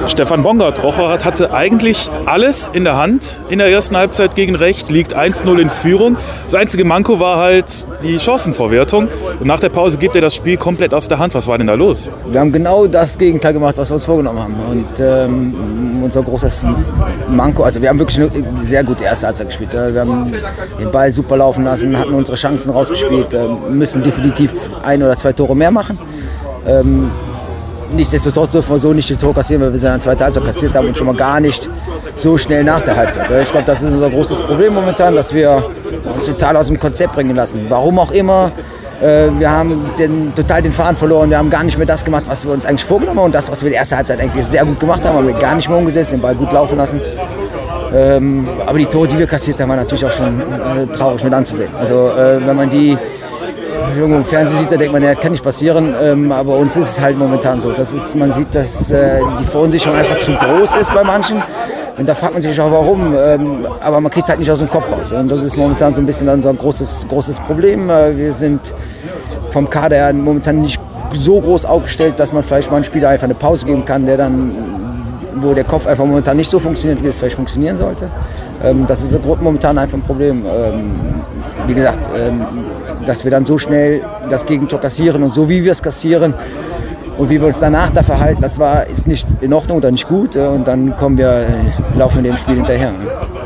Stefan Bongard. Rocherath hatte eigentlich alles in der Hand in der ersten Halbzeit gegen Recht, liegt 1-0 in Führung. Das einzige Manko war halt die Chancenvorwertung. Und nach der Pause gibt er das Spiel komplett aus der Hand. Was war denn da los? Wir haben genau das Gegenteil gemacht, was wir uns vorgenommen haben. Und unser großes Manko, also wir haben wirklich eine sehr gute erste Halbzeit gespielt. Wir haben den Ball super laufen lassen, hatten unsere Chancen rausgespielt, müssen definitiv 1 oder 2 Tore mehr machen. Nichtsdestotrotz dürfen wir so nicht das Tor kassieren, weil wir sie in der zweiten Halbzeit kassiert haben und schon mal gar nicht so schnell nach der Halbzeit. Ich glaube, das ist unser großes Problem momentan, dass wir uns total aus dem Konzept bringen lassen. Warum auch immer. Wir haben total den Faden verloren. Wir haben gar nicht mehr das gemacht, was wir uns eigentlich vorgenommen haben. Und das, was wir in der ersten Halbzeit eigentlich sehr gut gemacht haben, haben wir gar nicht mehr umgesetzt, den Ball gut laufen lassen. Aber die Tore, die wir kassiert haben, waren natürlich auch schon traurig mit anzusehen. Also wenn man die irgendwo im Fernsehen sieht, da denkt man, ja, das kann nicht passieren. Aber uns ist es halt momentan so. Man sieht, dass die Verunsicherung einfach zu groß ist bei manchen. Und da fragt man sich auch, warum. Aber man kriegt es halt nicht aus dem Kopf raus. Und das ist momentan so ein bisschen unser großes Problem. Wir sind vom Kader her momentan nicht so groß aufgestellt, dass man vielleicht mal einem Spieler einfach eine Pause geben kann, wo der Kopf einfach momentan nicht so funktioniert, wie es vielleicht funktionieren sollte. Das ist momentan einfach ein Problem. Wie gesagt, dass wir dann so schnell das Gegentor kassieren und so wie wir es kassieren und wie wir uns danach da verhalten, ist nicht in Ordnung oder nicht gut. Und dann laufen wir dem Spiel hinterher.